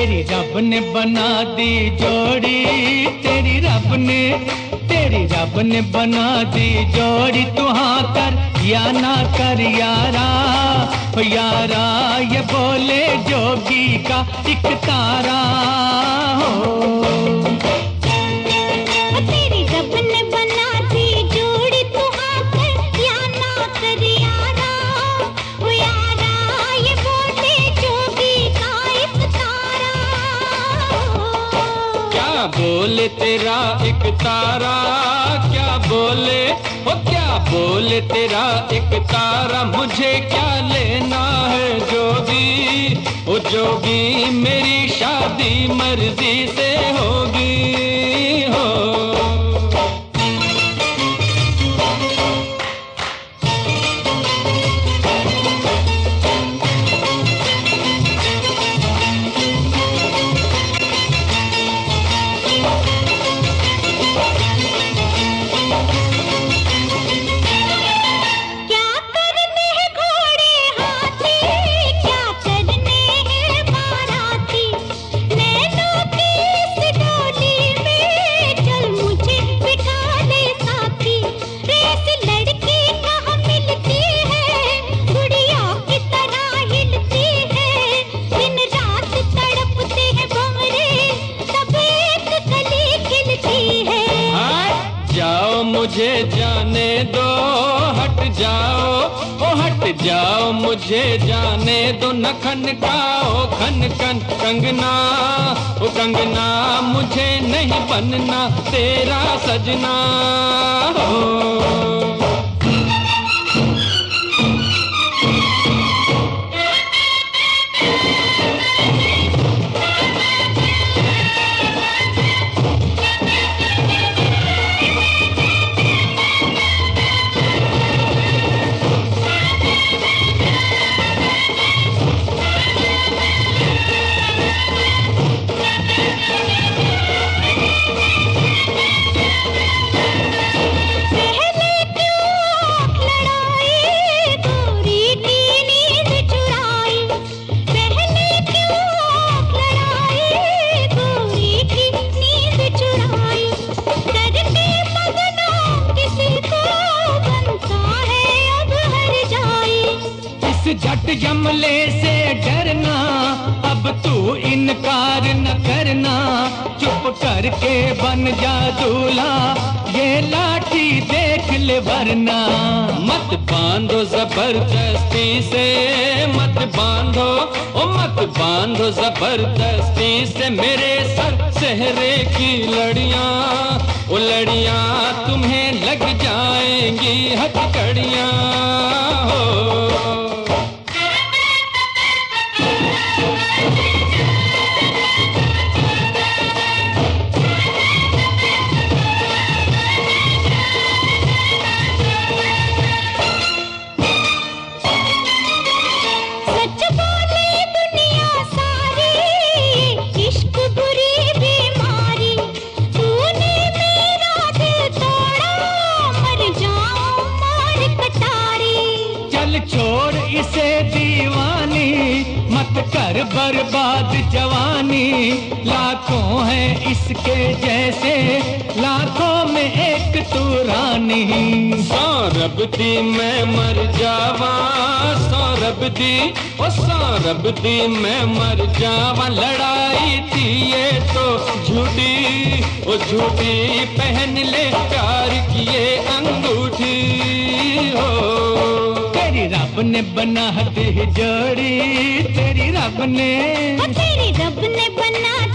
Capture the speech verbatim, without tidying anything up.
तेरी रब ने बना दी जोड़ी, तेरी रब ने तेरी रब ने बना दी जोड़ी। तू हाँ कर या ना कर यारा, ओ यारा ये बोले जोगी का एक तारा हो। तेरी रब ने बना दी जोड़ी, तू हाँ कर या ना कर यारा, ओ यारा ये बोले जोगी का एक तारा हो। क्या बोले तेरा एक तारा, क्या बोले ओ क्या बोले तेरा एक तारा। मुझे क्या लेना है जोगी, ओ जोगी मेरी शादी मर्जी से होगी हो। मुझे जाने दो, हट जाओ ओ हट जाओ, मुझे जाने दो। न खनकाओ खन खन कंगना, ओ कंगना मुझे नहीं बनना तेरा सजना हो। झट जमले से डरना, अब तू इनकार न करना। चुप करके बन जा दूल्हा, ये लाठी देख ले वरना। मत बांधो जबरदस्ती से, मत बांधो ओ मत बांधो जबरदस्ती से मेरे सर सेहरे की लड़ियां, ओ लड़ियां तुम्हें लग जाएंगी हथकड़ियां हो। छोड़ इसे दीवानी, मत कर बर्बाद जवानी। लाखों हैं इसके जैसे, लाखों में एक तू रानी। सौरभ दी मैं मर जावा, सौरभ दी ओ सौरभ दी मैं मर जावा। लड़ाई थी ये तो झूठी, ओ झूठी पहन ले प्यार की ये अंगूठी हो। तेरी रब ने बना दी जोड़ी, तेरी रब ने तेरी रब ने बना